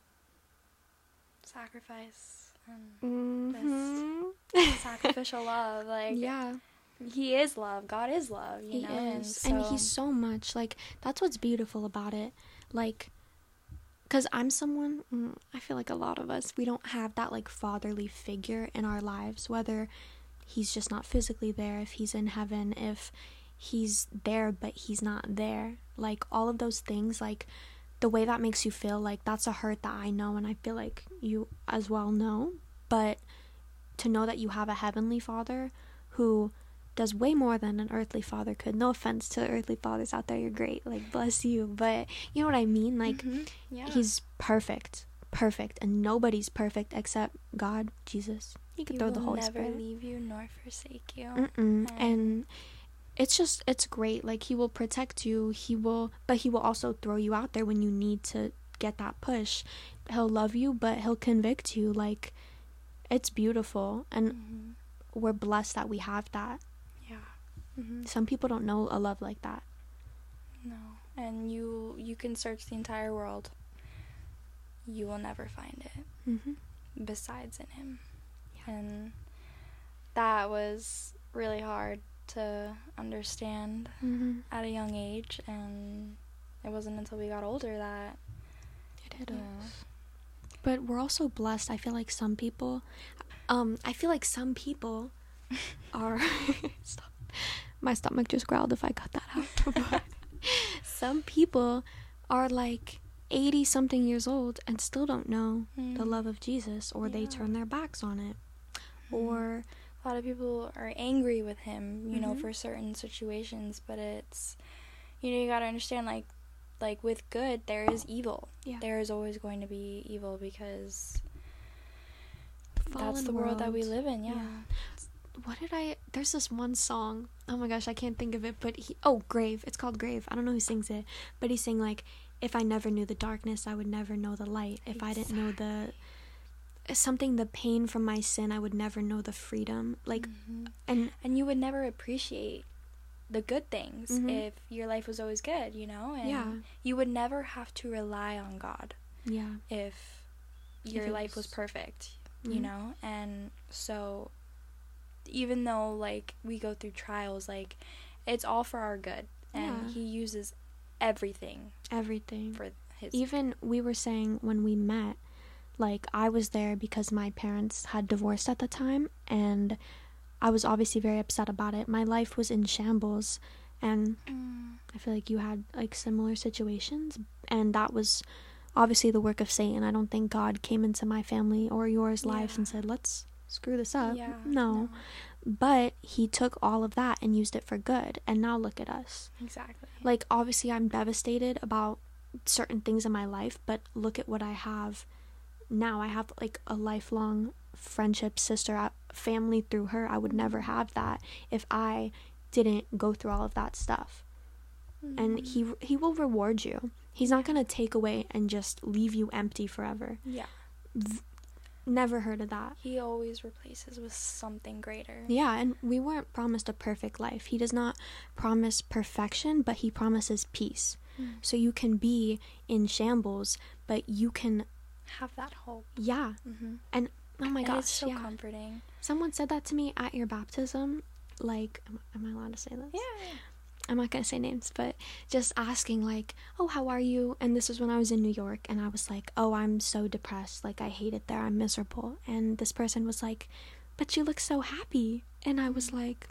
sacrifice and Mm-hmm. sacrificial love. Like, Yeah. he is love. God is love. You He know? And, is. so, And he's so much. Like, that's what's beautiful about it. Like, because I'm someone, mm, I feel like a lot of us, we don't have that, like, fatherly figure in our lives, whether he's just not physically there, if he's in heaven, if he's there but he's not there. Like, all of those things, like, the way that makes you feel, like, that's a hurt that I know, and I feel like you as well know. But to know that you have a heavenly father who does way more than an earthly father could. No offense to earthly fathers out there, you're great, like, bless you, but you know what I mean? Like, Mhm. Yeah. he's perfect, perfect, and nobody's perfect except God, Jesus. You could He throw will the Holy never Spirit. leave you nor forsake you. Mm-mm. And- And it's just, it's great. Like, he will protect you, he will, but he will also throw you out there when you need to get that push. he'll love you, but he'll convict you. Like, it's beautiful, and Mm-hmm. we're blessed that we have that. Yeah. Mm-hmm. Some people don't know a love like that. No. And you you can search the entire world. You will never find it Mm-hmm. besides in him. And that was really hard to understand Mm-hmm. at a young age, and it wasn't until we got older that It hit you us. know, But we're also blessed. I feel like some people, um, I feel like some people are. Stop. My stomach just growled if I cut that out. But some people are like eighty something years old and still don't know Mm. the love of Jesus, or they Yeah. turn their backs on it, or a lot of people are angry with him, you know, Mhm. for certain situations, but it's, you know, you gotta understand, like, like with good, there is evil. Yeah. There is always going to be evil because that's fallen the world that we world. live in, yeah. Yeah. What did I? There's this one song. Oh my gosh, I can't think of it. But he. Oh, Grave. It's called Grave. I don't know who sings it, but he's saying like, "If I never knew the darkness, I would never know the light. If I didn't know the something, the pain from my sin, I would never know the freedom." Like, Mhm. and And you would never appreciate the good things Mhm. if your life was always good, you know? And Yeah. you would never have to rely on God yeah, if If your it life was was- perfect, you Mhm. know? And so even though like we go through trials, like it's all for our good, and Yeah. he uses everything everything. for his Even we were saying when we met, like I was there because my parents had divorced at the time, and I was obviously very upset about it. My life was in shambles, and Mm, I feel like you had like similar situations, and that was obviously the work of Satan. I don't think God came into my family or yours lives and Yeah. said, "Let's screw this up." yeah, no. But he took all of that and used it for good, and now look at us. exactly. Like, obviously I'm devastated about certain things in my life, but look at what I have now. I have like a lifelong friendship, sister, uh, family through her. I would never have that if I didn't go through all of that stuff. And Mhm. he he will reward you. He's not gonna take away and just leave you empty forever. yeah, Never heard of that. he always replaces with something greater. Yeah, and we weren't promised a perfect life. He does not promise perfection, but he promises peace. Mm. So you can be in shambles, but you can, Have that hope. yeah. Mm-hmm. And oh my and gosh, it's so yeah. comforting. Someone said that to me at your baptism. Like, am, am I allowed to say this? Yeah. I'm not gonna say names, but just asking like, "Oh, how are you?" And this was when I was in New York, and I was like, "Oh, I'm so depressed. Like, I hate it there. I'm miserable." And this person was like, "But you look so happy." And I was like,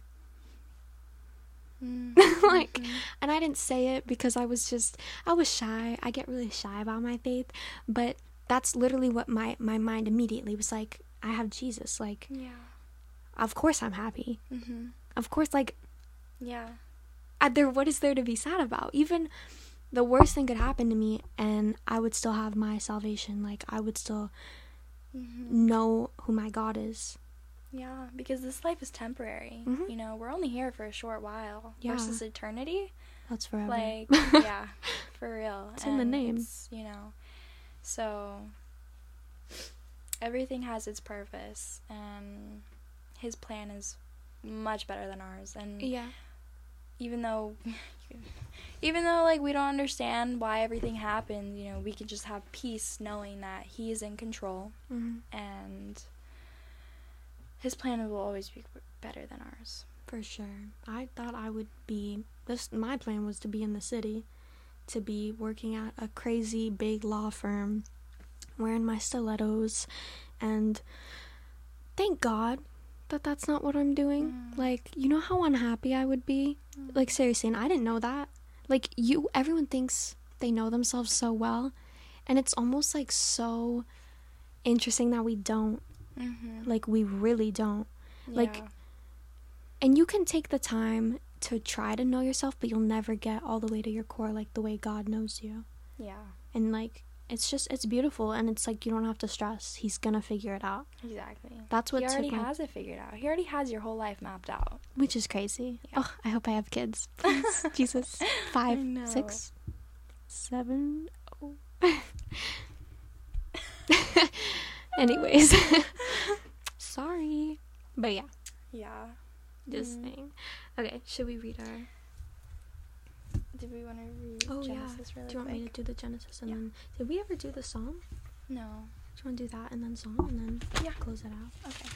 Mm. like, Mhm. and I didn't say it because I was just, I was shy. I get really shy about my faith, but that's literally what my my mind immediately was like. I have Jesus. Like, Yeah. of course I'm happy. Mm-hmm. Of course, like, Yeah. I, there. What is there to be sad about? Even the worst thing could happen to me, and I would still have my salvation. Like, I would still Mm-hmm. know who my God is. Yeah, because this life is temporary. Mhm. You know, we're only here for a short while. Yeah. Versus eternity. That's forever. Like, yeah, for real. It's in the And name. it's, you know, so everything has its purpose, and his plan is much better than ours. And Yeah. even though, even though like we don't understand why everything happens, you know, we can just have peace knowing that he is in control, hmm and his plan will always be better than ours. For sure. I thought I would be this my plan was to be in the city, to be working at a crazy big law firm, wearing my stilettos, and thank God that that's not what I'm doing. Mm. Like, you know how unhappy I would be? Mm. Like, seriously, and I didn't know that. Like, you everyone thinks they know themselves so well, and it's almost like so interesting that we don't. Mm-hmm. Like, we really don't. like, Yeah. And you can take the time to try to know yourself, but you'll never get all the way to your core like the way God knows you. Yeah, And like, it's just, it's beautiful, and it's like you don't have to stress. He's gonna figure it out. exactly. That's what He already took my, has it figured out. He already has your whole life mapped out. which is crazy. Yeah. Oh, I hope I have kids. Please, Jesus. Five, I know. six, seven. Oh. Anyways. Sorry. But yeah. Yeah. Just Mm. saying. Okay, should we read our... Did we want to read Oh, Genesis yeah. really Do you want quick? me to do the Genesis and Yeah. then... Did we ever do the Psalm? No. Do you want to do that and then Psalm and then Yeah. close it out? Okay.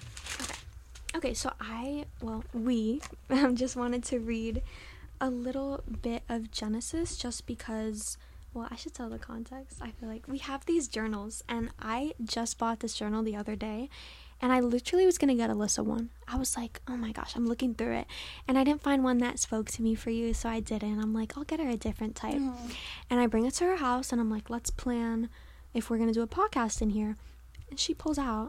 Okay, so I, well, we just wanted to read a little bit of Genesis just because, well, I should tell the context. I feel like we have these journals, and I just bought this journal the other day, and I literally was going to get Alyssa one. I was like, oh my gosh, I'm looking through it, and I didn't find one that spoke to me for you, so I didn't. I'm like, I'll get her a different type. Oh. And I bring it to her house, and I'm like, let's plan if we're going to do a podcast in here. And she pulls out.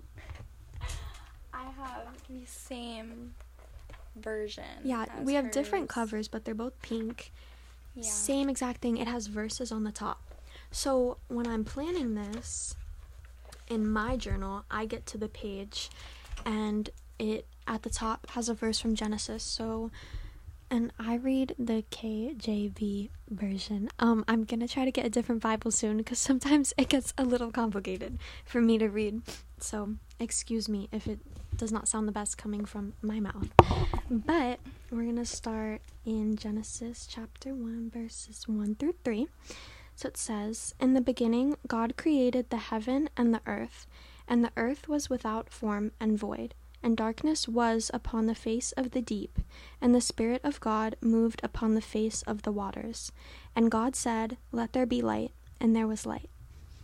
I have the same version. Yeah, as we have different hers. covers, but they're both pink. Yeah. Same exact thing. It has verses on the top. So when I'm planning this in my journal, I get to the page and it at the top has a verse from Genesis. So, and I read the K J V version. Um, I'm gonna try to get a different Bible soon because sometimes it gets a little complicated for me to read. So excuse me if it does not sound the best coming from my mouth. But we're gonna start in Genesis chapter one, verses one through three. So it says, "In the beginning, God created the heaven and the earth, and the earth was without form and void, and darkness was upon the face of the deep, and the Spirit of God moved upon the face of the waters. And God said, 'Let there be light,' and there was light."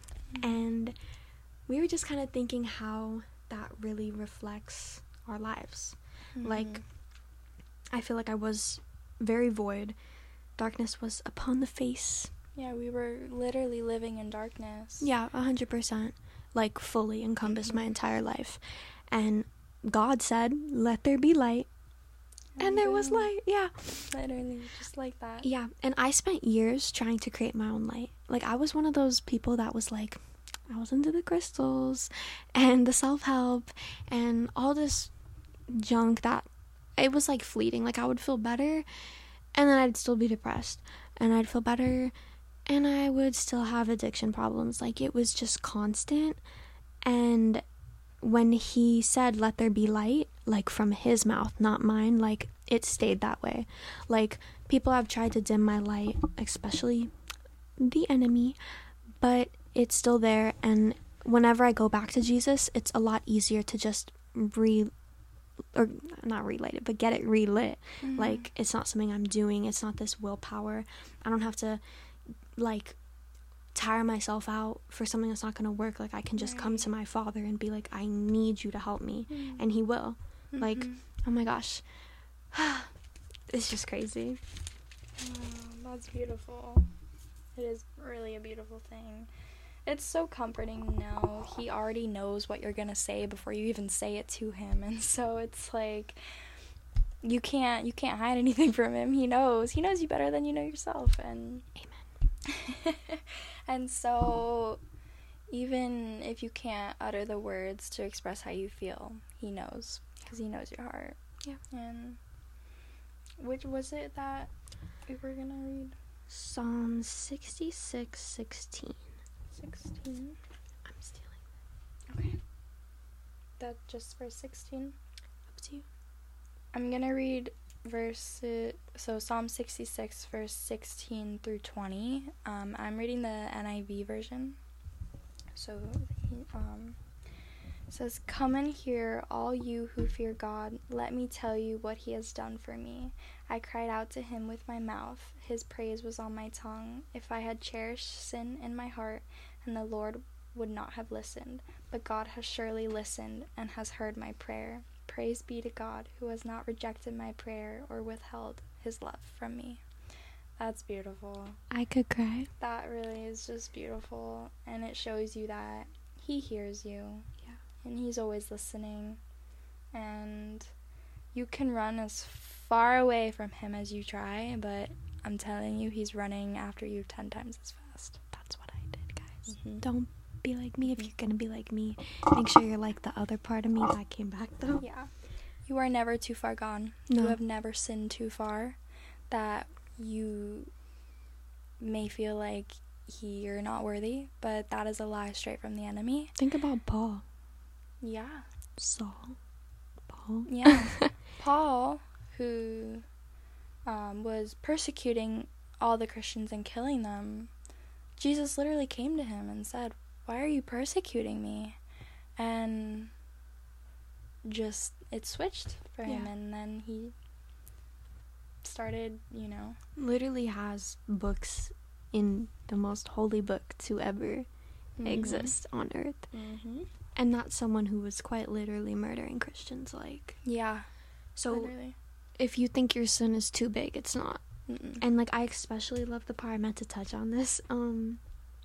And we were just kind of thinking how that really reflects our lives. Mhm. Like, I feel like I was very void. Darkness was upon the face. Yeah, we were literally living in darkness. Yeah, a hundred percent. Like, fully encompassed Mhm. my entire life. And God said, "Let there be light." And there was boom. light. Yeah. Literally, just like that. Yeah. And I spent years trying to create my own light. Like, I was one of those people that was like, I was into the crystals and the self-help and all this junk that it was like fleeting. Like, I would feel better and then I'd still be depressed, and I'd feel better and I would still have addiction problems. Like, it was just constant. And when he said, "Let there be light," like from his mouth, not mine, like it stayed that way. Like, people have tried to dim my light, especially the enemy, but it's still there. And whenever I go back to Jesus, it's a lot easier to just re or not relight it, but get it relit. Mhm. Like, it's not something I'm doing. It's not this willpower. I don't have to like tire myself out for something that's not going to work. Like, I can just come Right. to my Father and be like, I need you to help me, Mhm. and he will. Like, Mhm. oh my gosh. It's just crazy. Oh, that's beautiful. It is really a beautiful thing. It's so comforting to know he already knows what you're gonna say before you even say it to him, and so it's like you can't you can't hide anything from him. He knows. He knows you better than you know yourself, and Amen. and so even if you can't utter the words to express how you feel, he knows, because he knows your heart. Yeah. And which was it that we were gonna read? Psalm sixty-six sixteen. sixteen. I'm stealing. Okay. That just verse sixteen. Up to you. I'm gonna read verse, so Psalm sixty-six, verse sixteen through twenty. Um, I'm reading the N I V version. So, um, it says, "Come and hear, all you who fear God. Let me tell you what he has done for me. I cried out to him with my mouth. His praise was on my tongue. If I had cherished sin in my heart, and the Lord would not have listened. But God has surely listened and has heard my prayer. Praise be to God, who has not rejected my prayer or withheld his love from me." That's beautiful. I could cry. That really is just beautiful, and it shows you that he hears you. Yeah. And he's always listening, and you can run as far away from him as you try, but I'm telling you, he's running after you ten times as fast. That's what I did, guys. Mhm. Don't be like me if you're gonna be like me. Make sure you're like the other part of me that came back, though. Yeah. You are never too far gone. No. You have never sinned too far that you may feel like he, you're not worthy, but that is a lie straight from the enemy. Think about Paul. Yeah. Saul. Paul. Yeah. Paul, who um, was persecuting all the Christians and killing them, Jesus literally came to him and said, "Why are you persecuting me?" And just, it switched for him, Yeah. and then he started, you know. Literally has books in the most holy book to ever Mhm. exist on earth. Mm-hmm. And not someone who was quite literally murdering Christians, like. Yeah. So, Literally. if you think your sin is too big, it's not. Mm-mm. And, like, I especially love the part I meant to touch on this. Um,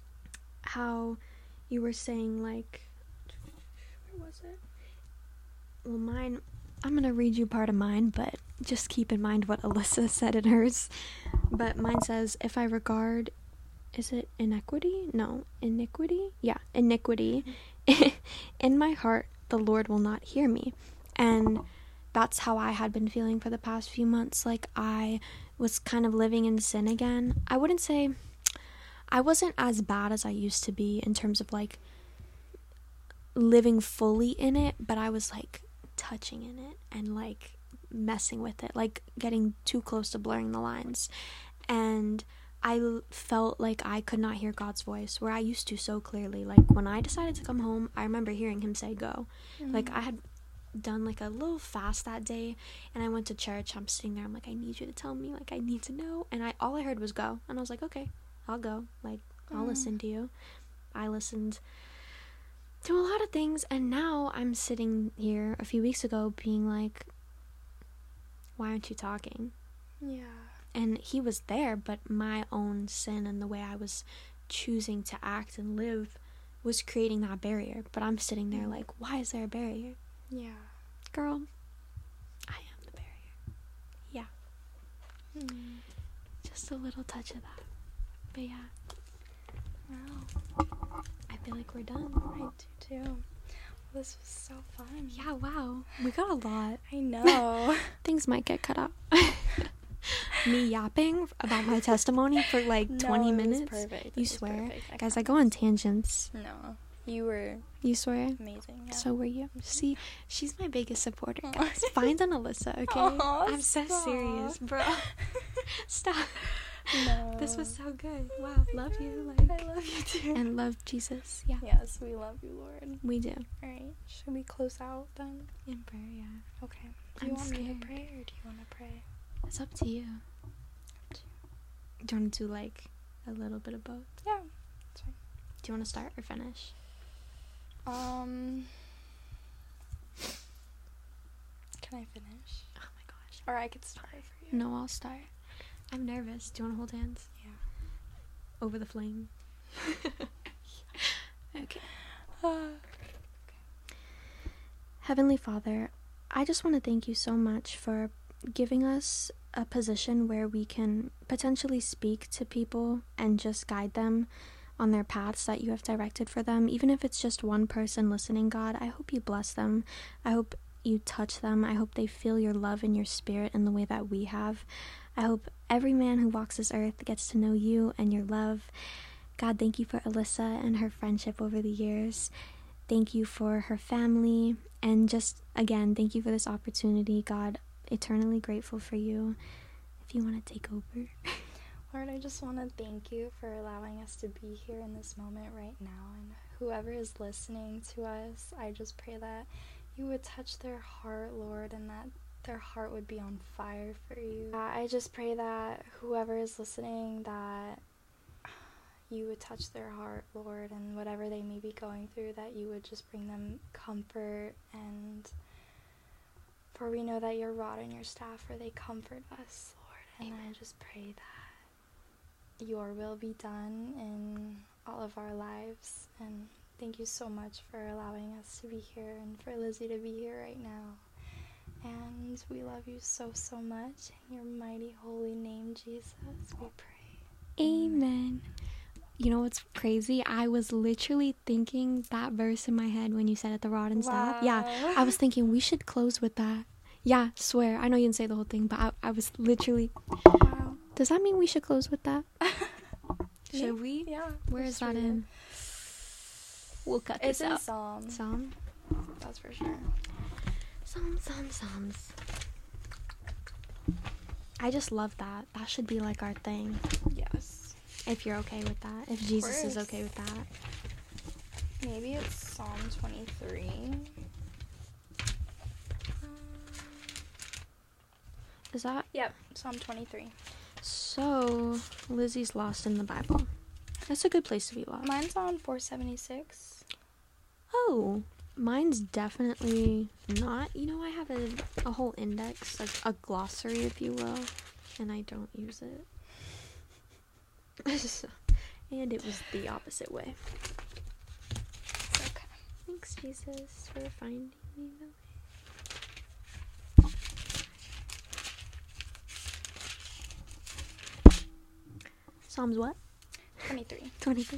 how you were saying, like, where was it? Well, mine, I'm gonna read you part of mine, but just keep in mind what Alyssa said in hers. But mine says, if I regard, is it inequity? No, iniquity? Yeah, iniquity. In my heart, the Lord will not hear me. And that's how I had been feeling for the past few months. Like, I was kind of living in sin again. I wouldn't say, I wasn't as bad as I used to be in terms of, like, living fully in it, but I was, like, touching in it and, like, messing with it, like, getting too close to blurring the lines. And I l- felt like I could not hear God's voice, where I used to so clearly. Like, when I decided to come home, I remember hearing him say, go. Mm-hmm. Like, I had done, like, a little fast that day, and I went to church. I'm sitting there, I'm like, I need you to tell me, like, I need to know. And I all I heard was go. And I was like, okay, I'll go. Like, I'll Mm. listen to you. I listened to a lot of things, and now I'm sitting here a few weeks ago being like, why aren't you talking? Yeah. And he was there, but my own sin and the way I was choosing to act and live was creating that barrier. But I'm sitting there like, why is there a barrier? Yeah. Girl, I am the barrier. Yeah, Mm. just a little touch of that. But yeah, Wow. I feel like we're done. I do too. This was so fun. Yeah, wow. We got a lot. I know. Things might get cut out. Me yapping about my testimony for like No, twenty it was minutes. perfect. It You was swear? perfect. I Guys, I promise. go on tangents. No, you were You swear? amazing. Yeah. So were you. See, she's my biggest supporter, Aw. guys. Find an Alyssa, okay? Aw, I'm so stop. serious, bro. Stop. No. This was so good. Wow, love you. Like, I love you too. and love Jesus. Yeah, Yes, we love you, Lord. we do. All right, should we close out then? In prayer, yeah. Okay. Do you I'm want me scared. to pray or do you want to pray? It's up to you. to Do you want to do like a little bit of both? Yeah, it's fine. Do you want to start or finish? Um, can I finish? Oh my gosh. Or I could start for you. No, I'll start. I'm nervous. Do you want to hold hands? Yeah. Over the flame. Okay. Uh, Heavenly Father, I just want to thank you so much for giving us a position where we can potentially speak to people and just guide them on their paths that you have directed for them. Even if it's just one person listening, God, I hope you bless them. I hope you touch them. I hope they feel your love and your spirit in the way that we have. I hope every man who walks this earth gets to know you and your love. God, thank you for Alyssa and her friendship over the years. Thank you for her family. And just, again, thank you for this opportunity. God, eternally grateful for you. If you want to take over. Lord, I just want to thank you for allowing us to be here in this moment right now. And whoever is listening to us, I just pray that you would touch their heart, Lord, and that their heart would be on fire for you. Uh, I just pray that whoever is listening, that you would touch their heart, Lord, and whatever they may be going through, that you would just bring them comfort. And for we know that your rod and your staff, for they comfort us, Lord. And I just pray that your will be done in all of our lives. And thank you so much for allowing us to be here and for Lizzie to be here right now. And we love you so, so much. In your mighty, holy name, Jesus, we pray. Amen. You know what's crazy? I was literally thinking that verse in my head when you said it, the rod and staff. Yeah, Wow. I was thinking we should close with that. Yeah, swear. I know you didn't say the whole thing, but I, I was literally... Wow. Does that mean we should close with that? Should we? Yeah. Where let's is that read it. in? We'll cut It's this in out. Psalm. Psalm? That's for sure. Psalm, Psalm, Psalms. I just love that. That should be like our thing. Yes. If you're okay with that. If Jesus is course. okay with that. Maybe it's Psalm twenty-three. Is that? Yep, Psalm twenty-three. So, Lizzie's lost in the Bible. That's a good place to be lost. Mine's on four seventy-six. Oh, mine's definitely not. You know, I have a, a whole index, like a glossary, if you will, and I don't use it. And it was the opposite way. It's okay. Thanks, Jesus, for finding me the way. Psalms what? twenty-three. twenty-three.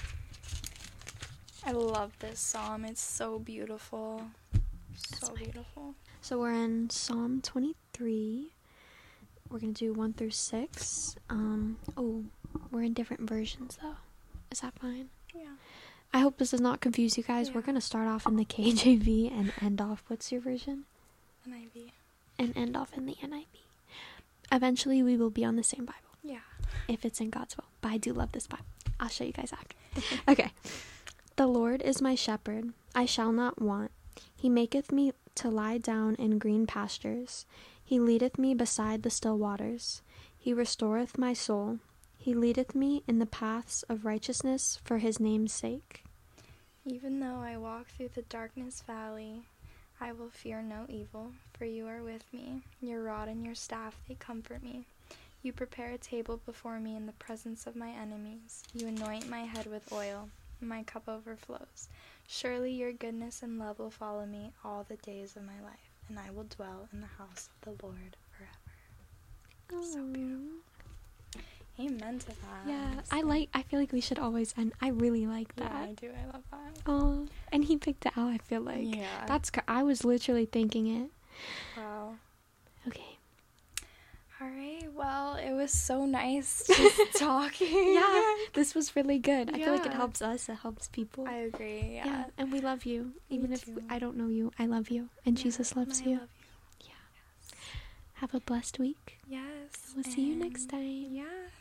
I love this psalm. It's so beautiful. So beautiful. So we're in Psalm twenty-three. We're going to do one through six. Um, oh, we're in different versions, though. Is that fine? Yeah. I hope this does not confuse you guys. Yeah. We're going to start off in the K J V and end off, what's your version? N I V. And end off in the N I V. Eventually, we will be on the same Bible, Yeah. if it's in God's will. But I do love this Bible. I'll show you guys after. Okay. The Lord is my shepherd. I shall not want. He maketh me to lie down in green pastures. He leadeth me beside the still waters. He restoreth my soul. He leadeth me in the paths of righteousness for his name's sake. Even though I walk through the darkness valley, I will fear no evil, for you are with me. Your rod and your staff, they comfort me. You prepare a table before me in the presence of my enemies. You anoint my head with oil. My cup overflows. Surely your goodness and love will follow me all the days of my life, and I will dwell in the house of the Lord forever. So beautiful. Amen to that. Yeah, honestly. I like, I feel like we should always end. I really like Yeah, that. I do. I love that. Oh, and he picked it out, I feel like. Yeah. That's, cr- I was literally thinking it. Wow. Okay. All right. Well, it was so nice just talking. Yeah, this was really good. I feel like it Yeah. helps us, it helps people. I agree. Yeah. Yeah, and we love you. Me Even if too. I don't know you, I love you. And Yeah, Jesus loves and I you. love Yeah. Have a blessed week. you. Yes. We'll see you next and time. Yeah.